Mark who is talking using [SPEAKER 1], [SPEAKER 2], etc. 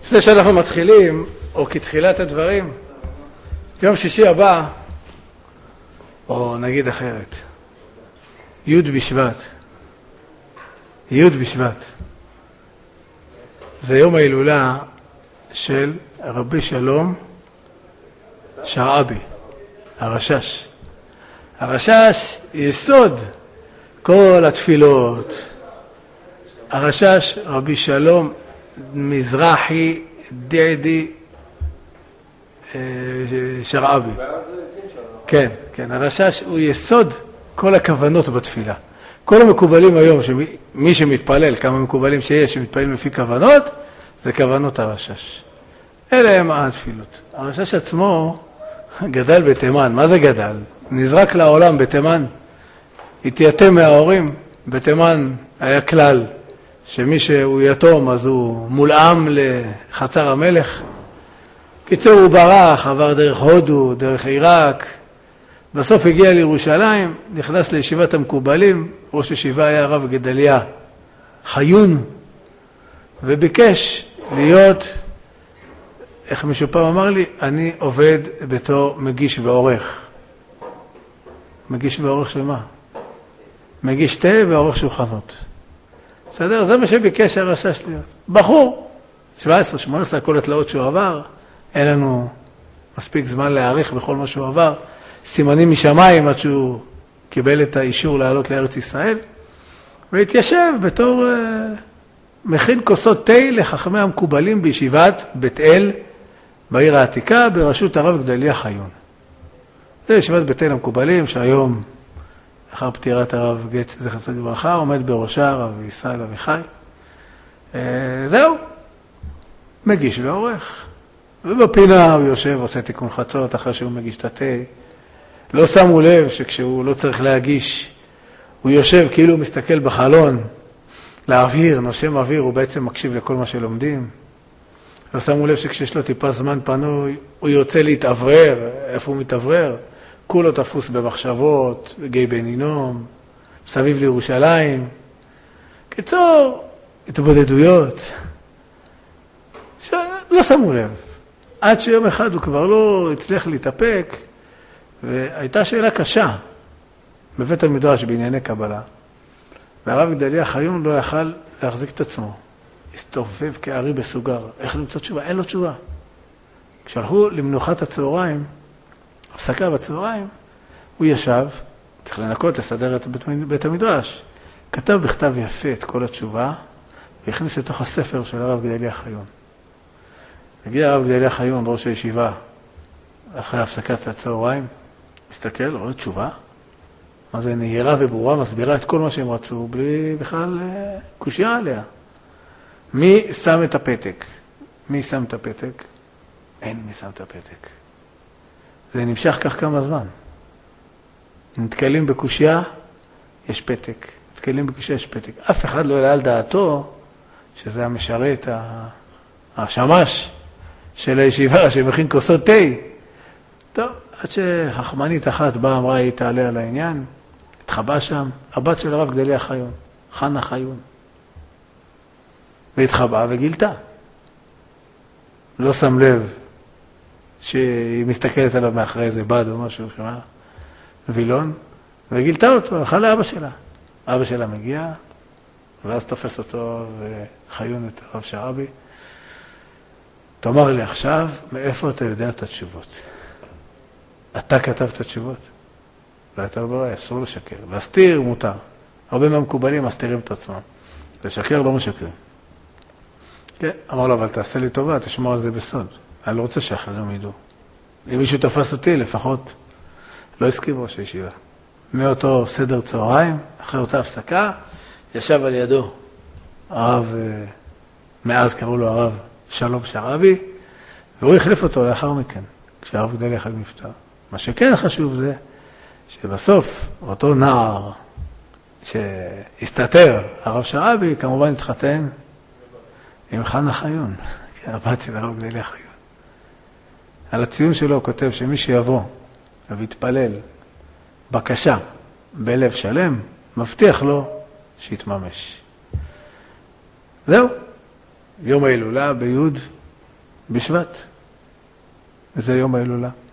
[SPEAKER 1] לפני שאנחנו מתחילים, או כתחילת הדברים, יום שישי הבא, או נגיד אחרת, י' בשבט. י' בשבט. זה יום ההילולה של רבי שלום שרעבי, הרשש. הרשש יסוד כל התפילות. הרשש רבי שלום מזרחי דעדי שרעבי. כן, כן, הרשש הוא יסוד כל הכוונות בתפילה. כל המקובלים היום, מי שמתפלל, כמה מקובלים שיש שמתפללים לפי כוונות, זה כוונות הרשש. אלה הם התפילות. הרשש עצמו גדל בתימן. מה זה גדל? נזרק לעולם בתימן. התייתם מההורים. בתימן היה כלל שמי שהוא יתום אז הוא מולאם לחצר המלך. קיצור הוא ברח, עבר דרך הודו, דרך עיראק. בסוף הגיע לירושלים, נכנס לישיבת המקובלים. ראש ישיבה היה הרב גדליה חיון, וביקש להיות, איך מישהו פעם אמר לי, אני עובד בתור מגיש ועורך. מגיש ועורך של מה? מגיש תה ועורך שולחנות. בסדר? זה מה שביקש הרשש להיות. בחור, 17, 18, כל התלאות שהוא עבר, אין לנו מספיק זמן להעריך בכל מה שהוא עבר. סימנים משמיים עד שהוא קיבל את האישור לעלות לארץ ישראל, והתיישב בתור מכין כוסות תה לחכמי המקובלים בישיבת בית אל, בעיר העתיקה, בראשות הרב גדליה חיון. זה ישיבת בית אל המקובלים, שהיום, אחר פטירת הרב גץ זכר לברכה, עומד בראשה הרב ישראל אביחי. זהו, מגיש ועורך. ובפינה הוא יושב, עושה תיקון חצות אחרי שהוא מגיש את התה. לא שמו לב שכשהוא לא צריך להגיש, הוא יושב כאילו הוא מסתכל בחלון, לאוויר, נושם אוויר, הוא בעצם מקשיב לכל מה שלומדים. לא שמו לב שכשיש לו טיפה זמן פנוי, הוא יוצא להתאוורר. איפה הוא מתאוורר? כולו תפוס במחשבות, בגיא בן הינום, סביב לירושלים. קיצור, התבודדויות. לא שמו לב. עד שיום אחד הוא כבר לא הצליח להתאפק, והייתה שאלה קשה בבית המדרש בענייני קבלה. והרב גדליה חיון לא יכל להחזיק את עצמו. הסתובב כארי בסוגר. איך למצוא תשובה? אין לו תשובה. כשהלכו למנוחת הצהריים, הפסקה בצהריים, הוא ישב, צריך לנקות, לסדר את בית המדרש. כתב בכתב יפה את כל התשובה, והכניס לתוך הספר של הרב גדליה חיון. הגיע הרב גדליה חיון, ראש הישיבה, אחרי הפסקת הצהריים, מסתכל, רואה תשובה. מה זה נהירה וברורה, מסבירה את כל מה שהם רצו, בלי בכלל קושיה עליה. מי שם את הפתק? מי שם את הפתק? אין מי שם את הפתק. זה נמשך כך כמה זמן. נתקלים בקושיה, יש פתק. נתקלים בקושיה, יש פתק. אף אחד לא העלה על דעתו שזה המשרת, השמש של הישיבה שמכין כוסות תה. טוב, עד שחכמנית אחת באה, אמרה, היא תעלה על העניין, התחבא שם, הבת של הרב גדליה חיון, חנה חיון. והתחבא וגילתה. לא שם לב שהיא מסתכלת עליו מאחרי איזה בד או משהו, שמה, וילון, וגילתה אותו, הלכה לאבא שלה. אבא שלה מגיע, ואז תופס אותו וחיון את הרב שרעבי. תאמר לי עכשיו, מאיפה אתה יודע את התשובות? אתה כתב את התשובות? ואתה לא אסור לשקר. להסתיר מותר. הרבה מהמקובלים מסתירים את עצמם. לשקר לא משקרים. כן, אמר לו, אבל תעשה לי טובה, תשמור על זה בסוד. אני לא רוצה שאחרים ידעו. אם מישהו תפס אותי, לפחות לא הסכים ראש הישיבה. מאותו סדר צהריים, אחרי אותה הפסקה, ישב על ידו הרב, מאז קראו לו הרב שלום שרעבי, והוא החליף אותו לאחר מכן, כשהרב גדליה חיון נפטר. מה שכן חשוב זה, שבסוף אותו נער שהסתתר, הרב שרעבי, כמובן התחתן עם חנה חיון, הבת של הרב גדליה חיון. על הציון שלו הוא כותב שמי שיבוא ויתפלל בקשה בלב שלם, מבטיח לו שיתממש. זהו, יום ההילולה ביוד בשבט. וזה יום ההילולה.